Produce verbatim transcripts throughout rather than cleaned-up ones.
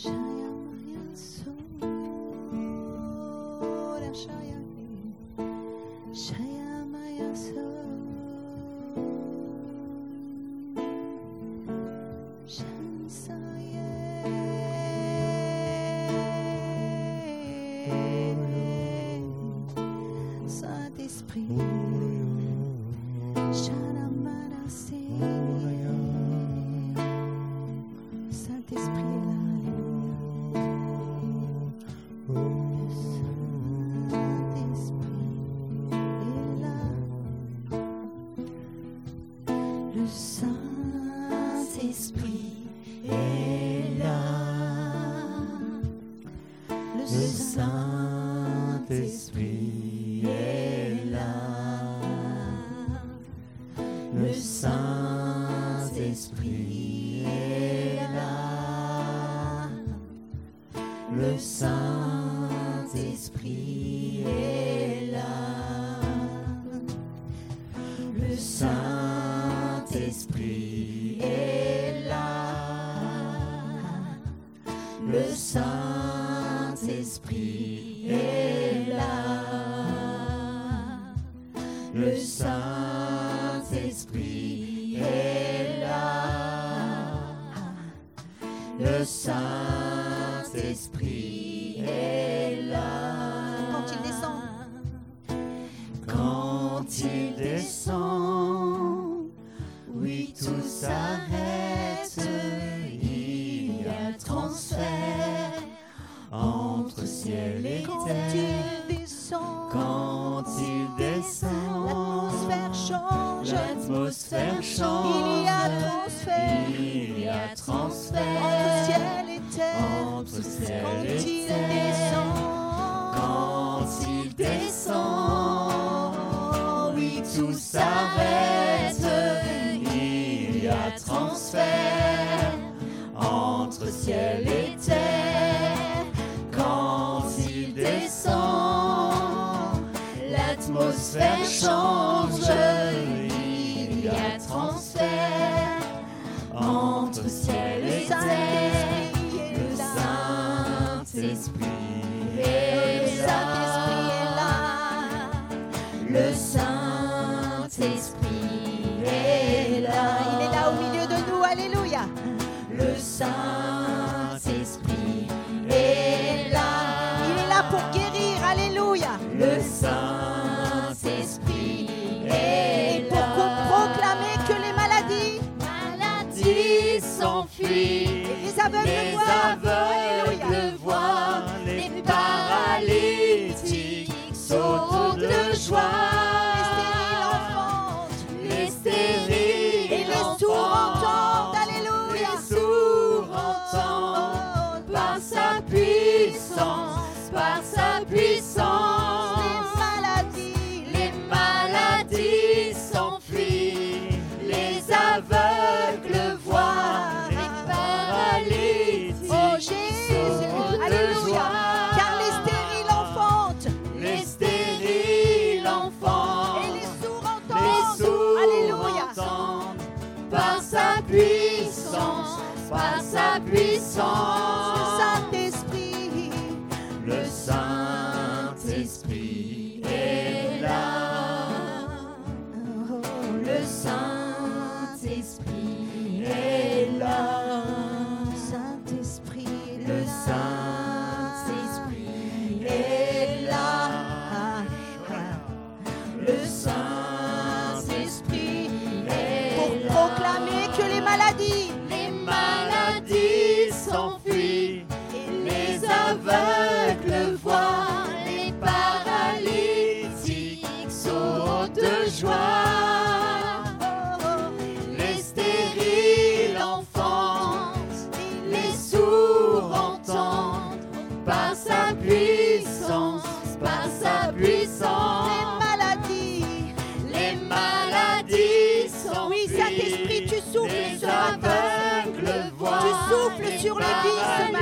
Sur les vies ce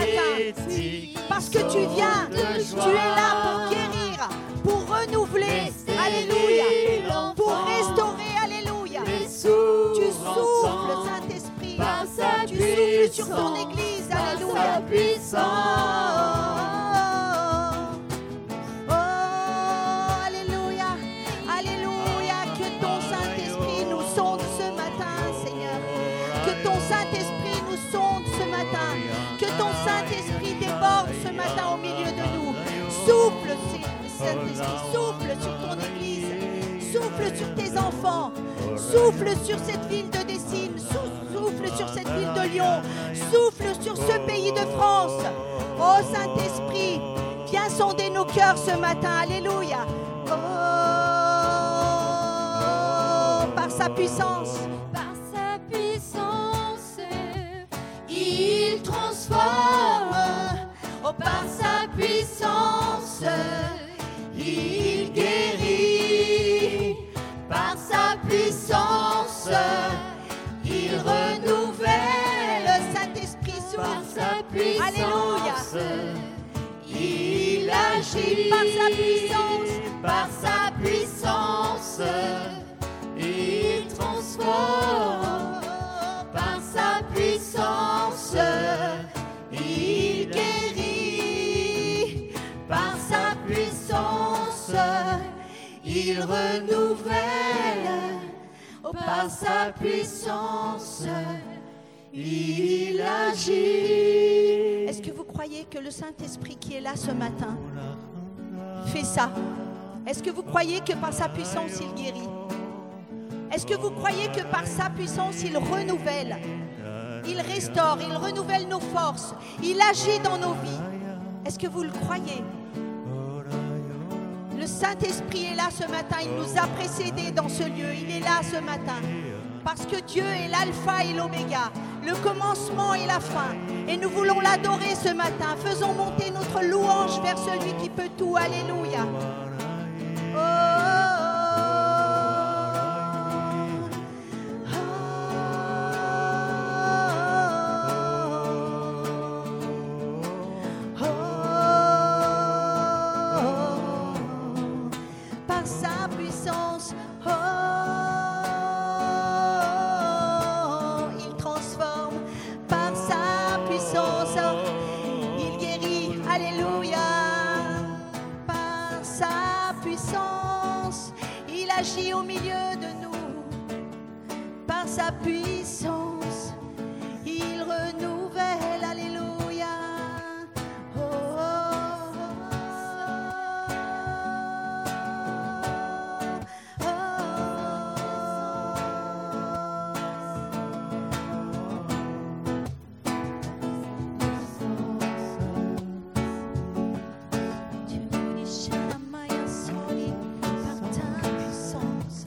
matin, parce que tu viens, tu es là pour guérir, pour renouveler, alléluia, pour restaurer, alléluia. Tu souffles, Saint-Esprit, tu souffles sur ton Église, Alléluia. Oh, Alléluia. Alléluia. Que ton Saint-Esprit nous sonde ce matin, Seigneur. Que ton Saint-Esprit nous sonde ce matin. Que ton Saint-Esprit déborde ce matin au milieu de nous. Souffle, Saint-Esprit, souffle sur ton Église. Souffle sur tes enfants. Souffle sur cette ville de Dessines. Souffle sur cette ville de Lyon. Souffle sur ce pays de France. Oh Saint-Esprit, viens sonder nos cœurs ce matin. Alléluia. Oh, par sa puissance. Par sa puissance, il transforme. Oh, par sa puissance, il guérit. Par sa puissance, il renouvelle. Le Saint-Esprit souffle. Par sa puissance, Alléluia. il agit. Par sa puissance, par sa puissance, il transforme. Par sa puissance, il guérit. Par sa puissance, il renouvelle. Oh, par sa puissance, il agit. est-ce que vous croyez que le Saint-Esprit qui est là ce matin fait ça? Est-ce que vous croyez que par sa puissance, il guérit? Est-ce que vous croyez que par sa puissance, il renouvelle? Il restaure, il renouvelle nos forces, il agit dans nos vies. Est-ce que vous le croyez? Le Saint-Esprit est là ce matin, il nous a précédés dans ce lieu, il est là ce matin. Parce que Dieu est l'alpha et l'oméga, le commencement et la fin. Et nous voulons l'adorer ce matin. Faisons monter notre louange vers celui qui peut tout. Alléluia. Oh, oh, oh, oh, par sa puissance, oh, il transforme. Par sa puissance, il guérit. Alléluia. Par sa puissance, il agit au milieu de nous. Par sa puissance, il renouvelle. Alléluia. Oh, oh, oh, Dieu nous dit Shaddamaya Sori, par ta puissance.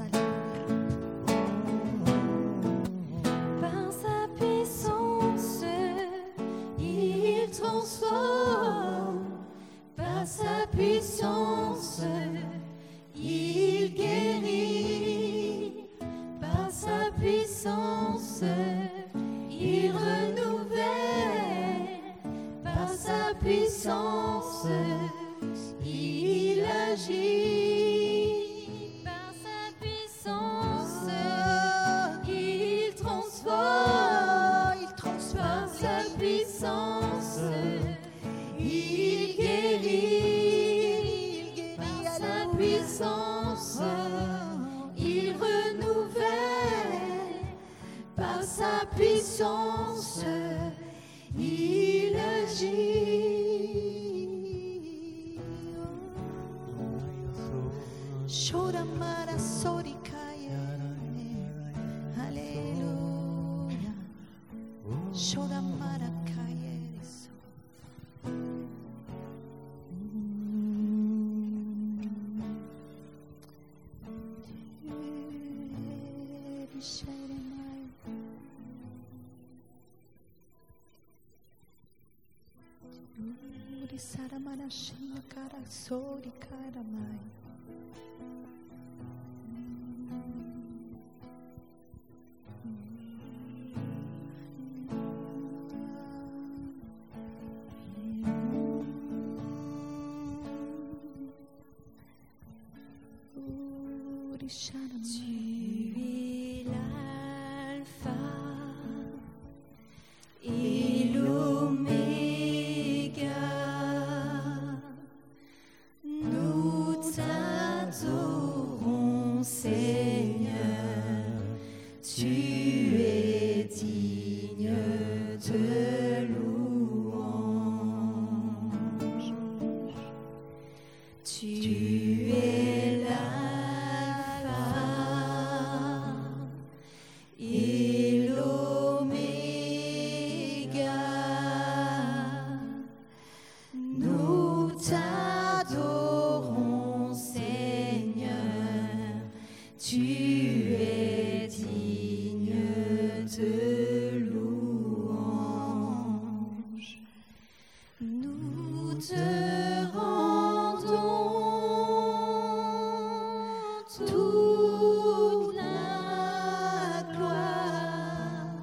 Par sa puissance, il transforme. Par sa puissance, il guérit. Par sa puissance, il renouvelle. Par sa puissance, il agit. Par sa puissance, il transforme. il transforme. Par sa puissance, il guérit. Par sa puissance, il renouvelle. Par sa puissance, il agit. Shoramara Sorikaya. Alléluia. Shoramara Kayeso. Saramara Shinkara Sorikaramai. Tu es l'alpha et l'oméga. louange. Tu es l'alpha et l'oméga. Nous t'adorons, Seigneur. Tu es digne de louange. Nous te rendons toute la gloire.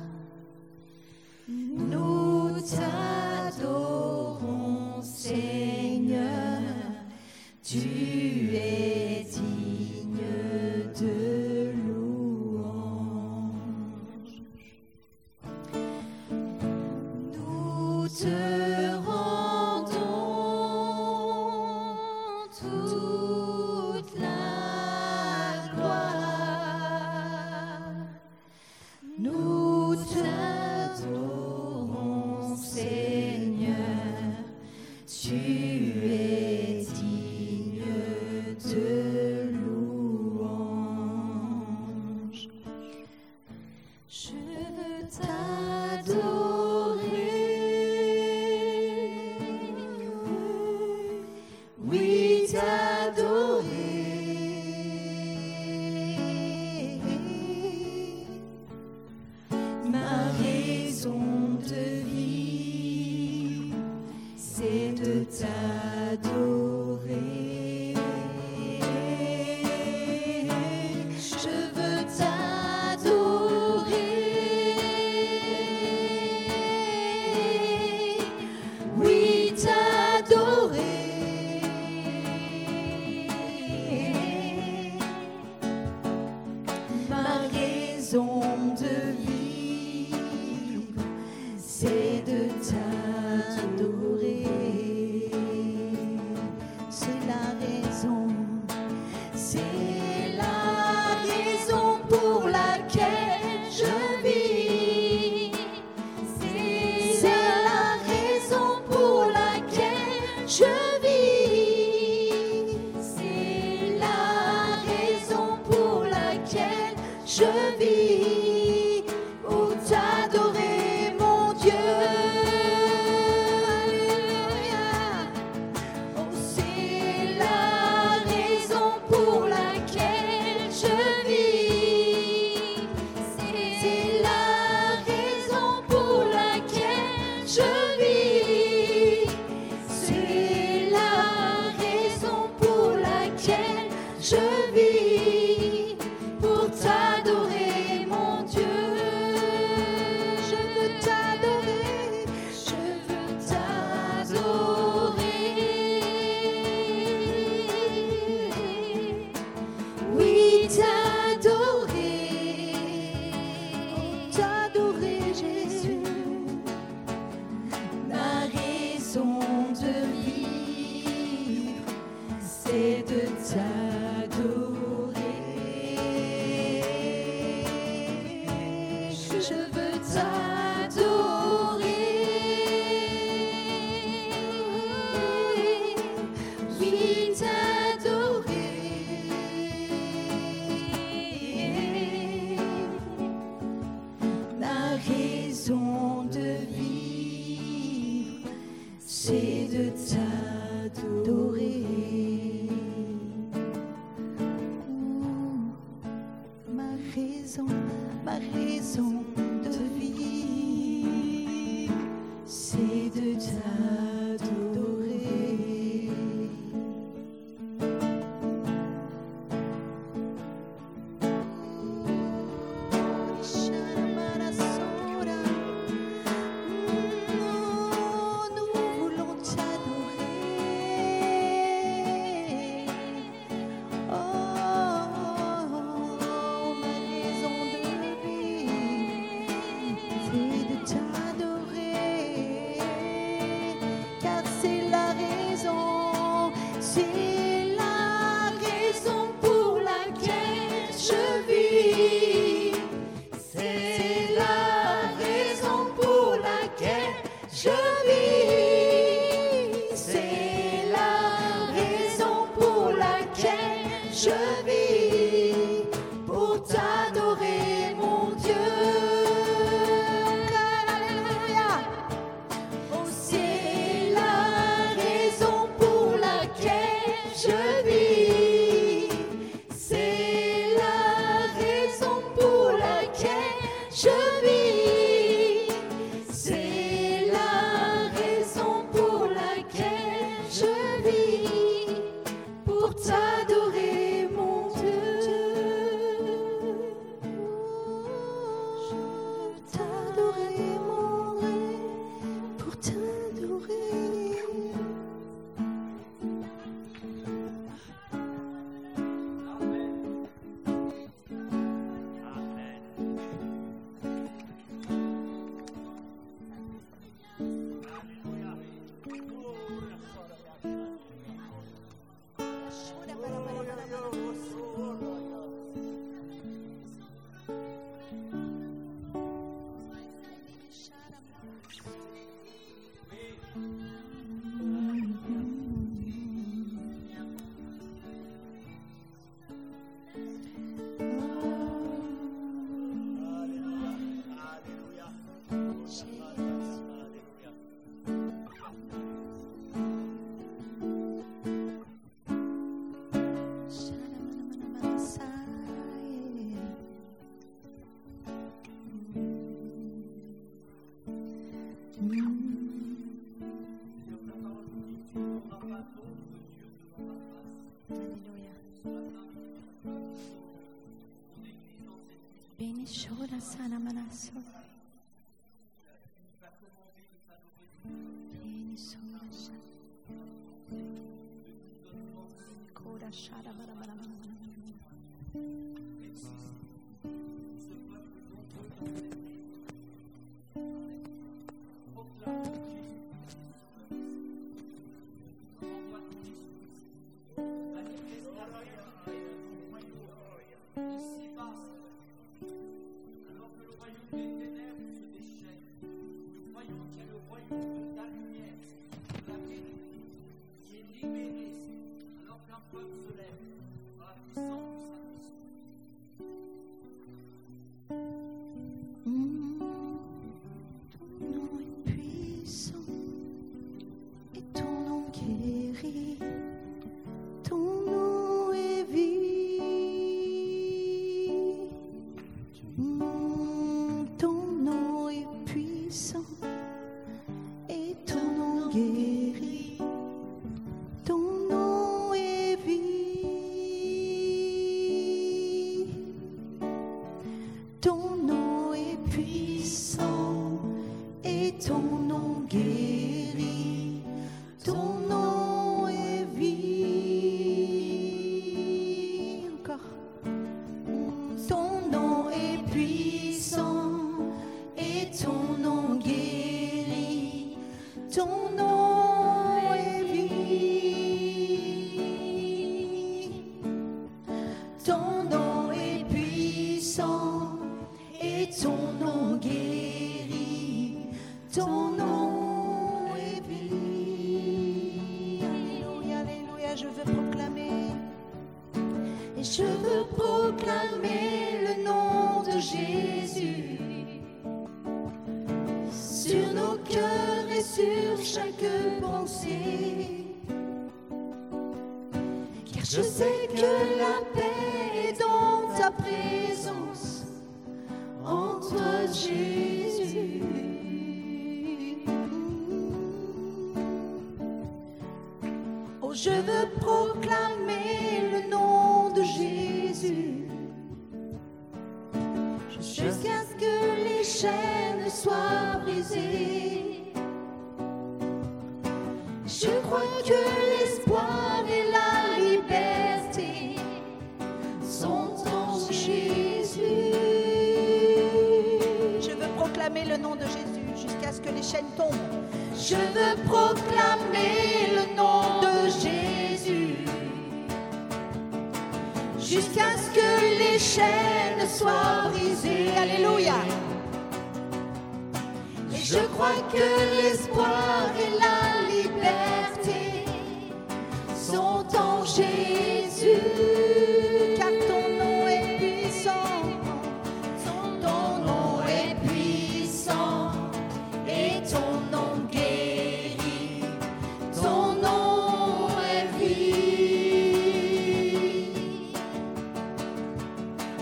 Nous t'adorons, Seigneur. Tu es digne de louange. Nous te rendons toute la gloire. Nous t'adorons, Seigneur. Tu es digne de louange. Je veux t'adorer, oui t'adorer. Ma raison de vie, c'est de t'adorer. Je veux t'adorer, oui t'adorer. Ma raison de vivre, c'est de t'adorer. C'est la raison, c'est la raison pour laquelle je vis. C'est la raison pour laquelle je vis. C'est la raison pour laquelle je vis. Pour t'adorer, mon Dieu. Alléluia. Oh, c'est la raison pour laquelle je vis. C'est la raison pour laquelle je vis. C'est la raison pour laquelle je vis. Pour t'adorer, mon Dieu. Je veux t'adorer, je veux t'adorer. Oui, t'adorer. T'adorer, Jésus. Ma raison de vivre, c'est de t'adorer. Je veux t'adorer, oui t'adorer. Ma raison de vivre, c'est de t'adorer. Ma raison, ma raison de vivre, c'est de t'adorer. Nous voulons t'adorer. Oh, ma raison de vivre, c'est de t'adorer. je vis. C'est la raison pour laquelle je vis, pour t'adorer mon Dieu. Alléluia. Oh, c'est la raison pour laquelle je vis. C'est la raison pour laquelle je vis. C'est la raison pour laquelle je vis, pour t'adorer mon Dieu. Je veux t'adorer mon rêve, pour t'adorer. Benishora sana manaso. Benishora sana. Kora shara bara bara bara. Je sais que la paix est dans ta présence, en toi Jésus. Oh, je veux proclamer le nom de Jésus, jusqu'à ce que les chaînes soient brisées. Je crois que l'espoir et la liberté sont en Jésus. Je veux proclamer le nom de Jésus jusqu'à ce que les chaînes tombent. Je veux proclamer le nom de Jésus jusqu'à ce que les chaînes soient brisées. Alléluia. Et je crois que l'espoir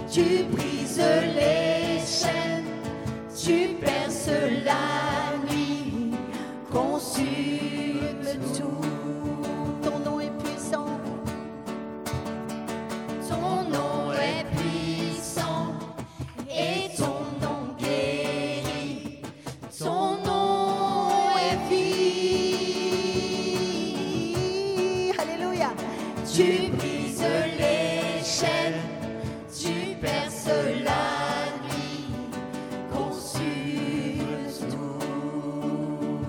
Tu brises les chaînes, tu perces la nuit, consume tout. Ton nom est puissant. Ton nom est puissant et ton nom guérit. Ton nom est vie. Alléluia. Tu brises les chaînes, tu perces la nuit, consumes tout.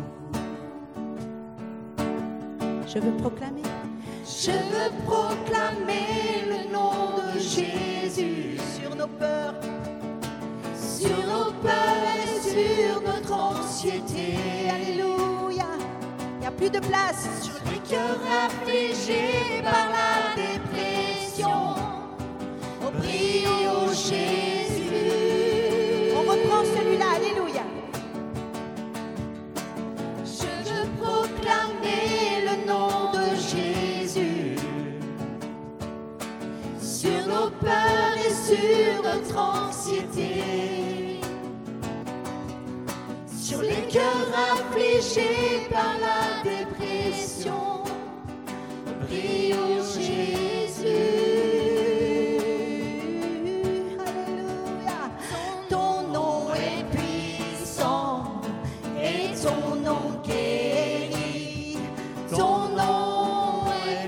Je veux proclamer. Je veux proclamer le nom de Jésus Sur nos peurs, sur nos peurs et sur notre anxiété. alléluia. Il n'y a plus de place. Sur les cœurs affligés par la dépression, oh prie au Jésus. On reprend celui-là, alléluia. Je veux proclamer le nom de Jésus sur nos peurs et sur notre anxiété. Sur les cœurs affligés par la dépression, prie au Jésus. Alléluia. Ton nom est puissant et ton nom guérit. Ton nom est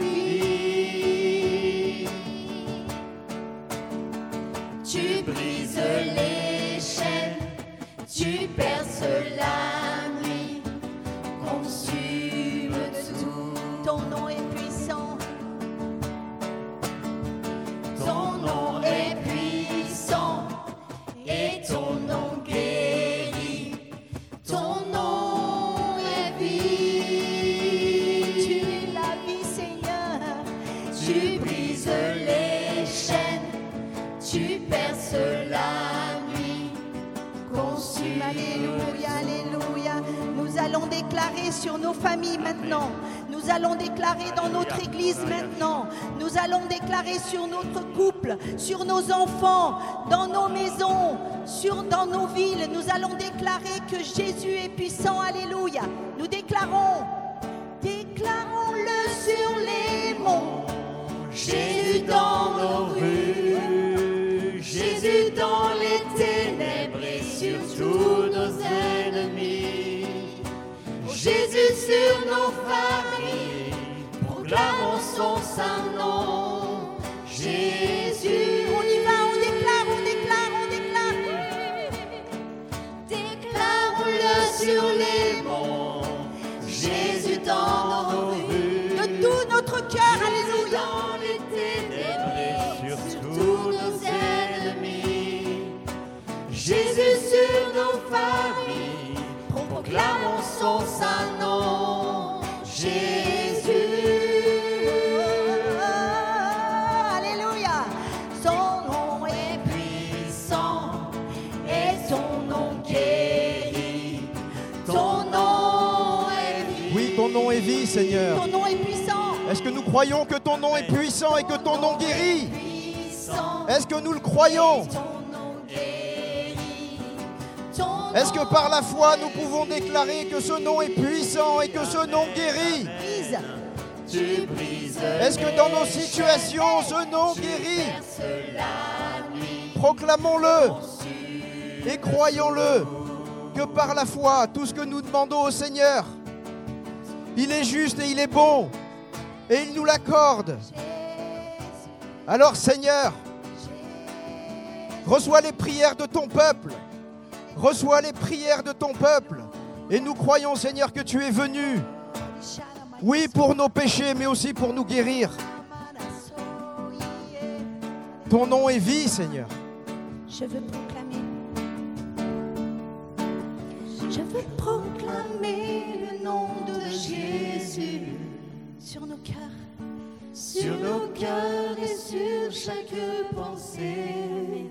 vie. Tu brises les chaînes, tu perces la nuit, consume tout. Ton nom est puissant. Ton nom est puissant et ton nom guérit. Ton nom est vie. Tu es la vie, Seigneur. Tu brises les chaînes, tu perces la nuit, consume. Alléluia, alléluia. Nous allons déclarer sur nos familles maintenant. Nous allons déclarer dans notre église maintenant. Nous allons déclarer sur notre couple, sur nos enfants, dans nos maisons, sur, dans nos villes. Nous allons déclarer que Jésus est puissant. Alléluia. Nous déclarons, déclarons-le sur les monts. Jésus dans nos rues, Jésus dans les ténèbres et sur tous nos ennemis. Jésus sur nos familles, proclamons son saint nom. Jésus, On y va, on déclare, on déclare, on déclare. déclarons-le sur les monts. Jésus dans nos rues, De tout notre cœur, alléluia. dans les ténèbres et sur tous nos ennemis. Jésus sur nos familles, proclamons son saint nom. Jésus. Alléluia. Son nom est Puissant et son nom guérit. Ton nom est vie. Oui, ton nom est vie, Seigneur. Ton nom est puissant. Est-ce que nous croyons que ton nom est puissant et que ton nom guérit? Puissant, Est-ce que nous le croyons? ton nom guérit. Ton Est-ce que par la foi, nous pouvons déclarer que ce nom est puissant et que ce nom guérit? Brise. tu brises. Est-ce que dans nos situations, ce nom guérit? Perce la nuit, Proclamons-le et croyons-le que par la foi, tout ce que nous demandons au Seigneur, il est juste et il est bon et il nous l'accorde. Alors Seigneur, reçois les prières de ton peuple, reçois les prières de ton peuple et nous croyons Seigneur que tu es venu, oui pour nos péchés mais aussi pour nous guérir. Ton nom est vie Seigneur. Je veux proclamer. Je veux proclamer le nom de Jésus sur nos cœurs. sur nos cœurs et sur chaque pensée.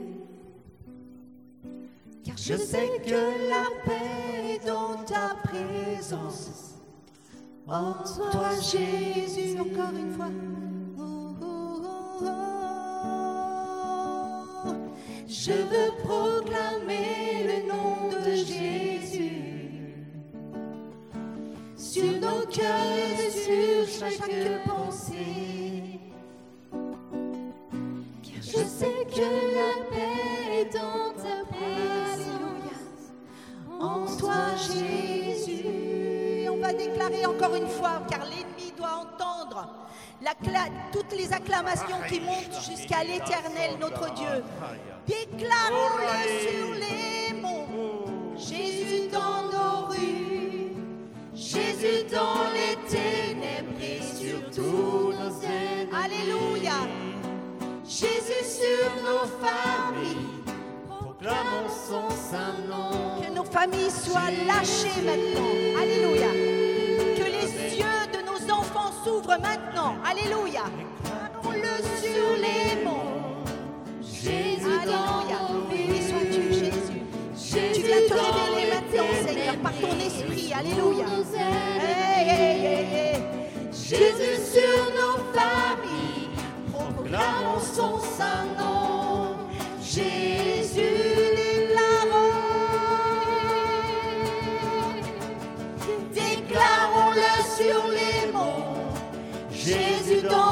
Car je sais que la paix est dans ta présence. En toi, Jésus, Encore une fois. Oh, oh, oh, oh. Je veux proclamer le nom de Jésus sur nos cœurs et sur chaque pensée. Car je sais que la paix est dans ta présence. En toi, Jésus. On va déclarer encore une fois, car l'ennemi doit entendre toutes les acclamations qui montent jusqu'à l'Éternel, notre Dieu. Déclarons-le sur les monts, Jésus dans nos rues, Jésus dans les ténèbres et sur tous nos ennemis. Alléluia. Jésus sur nos familles, proclamons son saint nom. que nos familles soient lâchées maintenant. Alléluia. Que les yeux de nos enfants s'ouvrent maintenant. Alléluia. Déclarons-le sur les monts. Jésus Alléluia. dans nos Béni sois-tu, Jésus. Tu viens te révéler maintenant, Seigneur, par ton esprit. Alléluia. Hey, hey, hey, hey. Jésus sur nos familles, proclamons son saint nom. Jésus, déclarons, déclarons-le sur les monts. Jésus dans